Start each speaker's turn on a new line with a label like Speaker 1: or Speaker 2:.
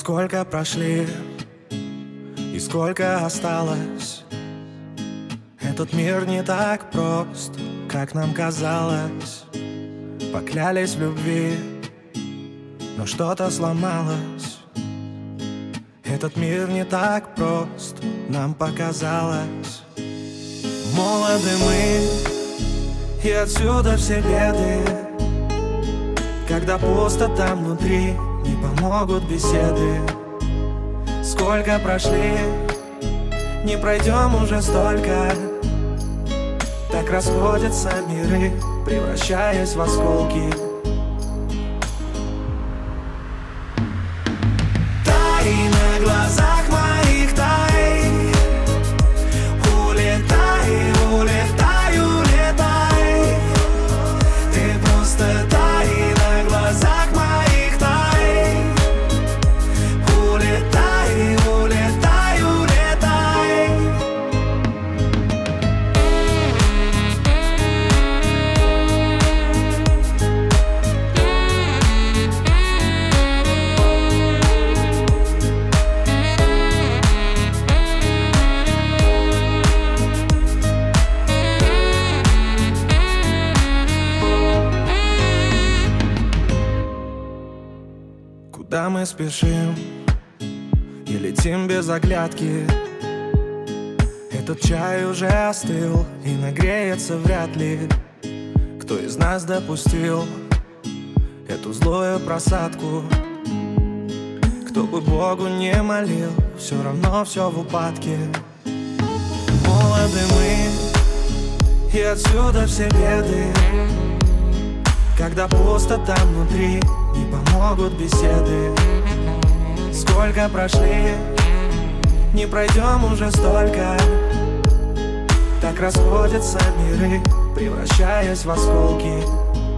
Speaker 1: Сколько прошли и сколько осталось. Этот мир не так прост, как нам казалось. Поклялись в любви, но что-то сломалось. Этот мир не так прост, нам показалось. Молоды мы, и отсюда все беды. Когда пусто там внутри, не помогут беседы. Сколько прошли, не пройдем уже столько. Так расходятся миры, превращаясь в осколки. Тай на глазах моих, тай. Улетай, улетай, улетай. Ты просто тай на глазах моих, тай. Улетай, улетай, улетай. Куда мы спешим и летим без оглядки? Этот чай уже остыл и нагреется вряд ли. Кто из нас допустил эту злую просадку? Кто бы Богу не молил, все равно все в упадке. Молоды мы, и отсюда все беды. Когда пусто там внутри, не помогут беседы. Сколько прошли, не пройдем уже столько. Так расходятся миры, превращаясь в осколки.